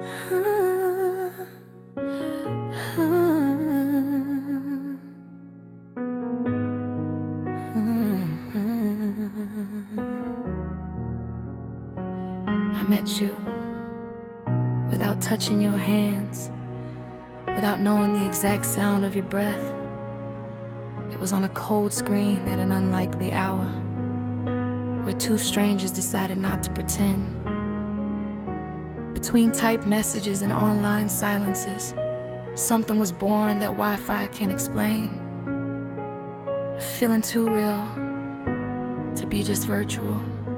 I met you without touching your hands, without knowing the exact sound of your breath. It was on a cold screen at an unlikely hour, where two strangers decided not to pretend. Between typed messages and online silences, something was born that Wi-Fi can't explain. Feeling too real to be just virtual.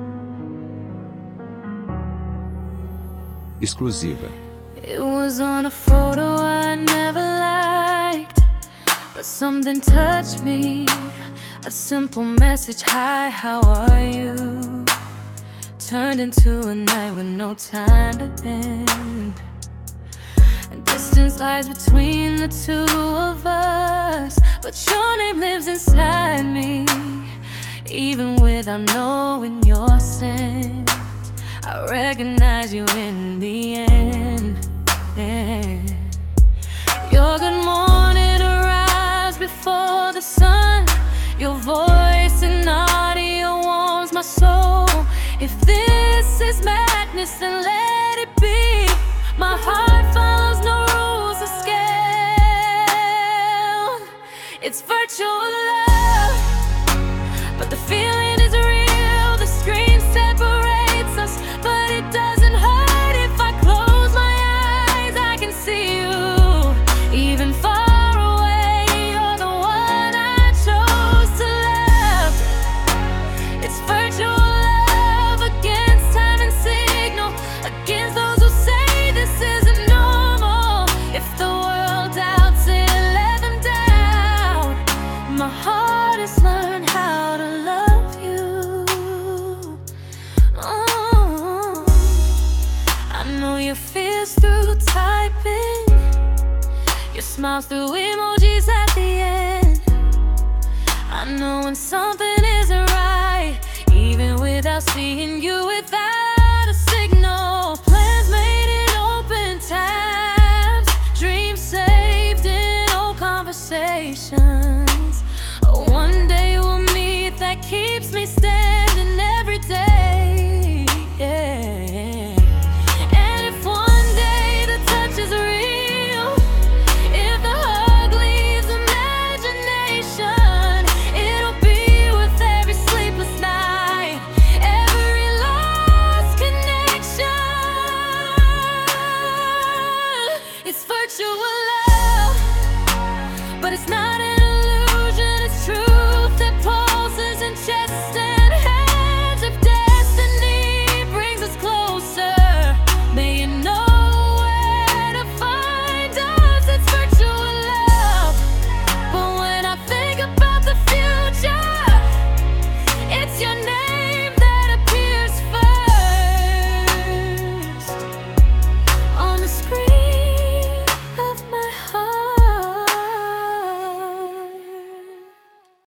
Exclusiva. It was on a photo I never liked, but something touched me. A simple message, hi, how are you? Turned into a night with no time to end. And distance lies between the two of us, but your name lives inside me. Even without knowing your scent, I recognize you in the end. Your good morning arrives before the sun. Your voice and audio warms my soul. If this is madness, then let it be. My heart follows no rules of scale. It's virtual love, but the feeling is real. The screen separates us, but it doesn't hurt. If I close my eyes, I can see you. Even far away, you're the one I chose to love. It's virtual love against time and signal, against those who say this isn't normal. If the world doubts it, let them doubt. My heart has learned how to love you. Oh, I know your fears through typing, your smiles through emojis at the end. I know when something isn't right, even without seeing you, without a signal. Plans made in open tabs, dreams saved in old conversations. One day we'll meet, that keeps me standing every day. Yeah. And if one day the touch is real, if the hug leaves imagination, it'll be worth every sleepless night, every lost connection. It's virtual love, but it's not